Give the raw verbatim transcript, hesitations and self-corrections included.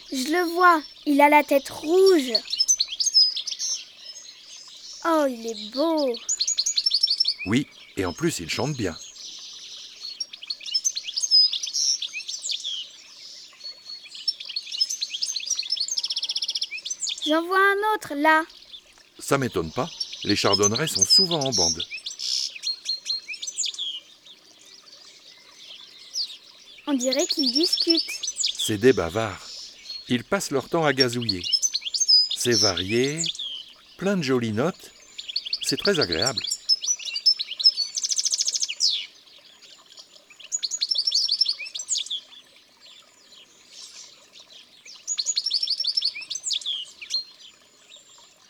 Je le vois, il a la tête rouge. Oh, il est beau. Oui, et en plus, il chante bien. J'en vois un autre, là. Ça m'étonne pas, les chardonnerets sont souvent en bande. On dirait qu'ils discutent. C'est des bavards. Ils passent leur temps à gazouiller. C'est varié, plein de jolies notes. C'est très agréable.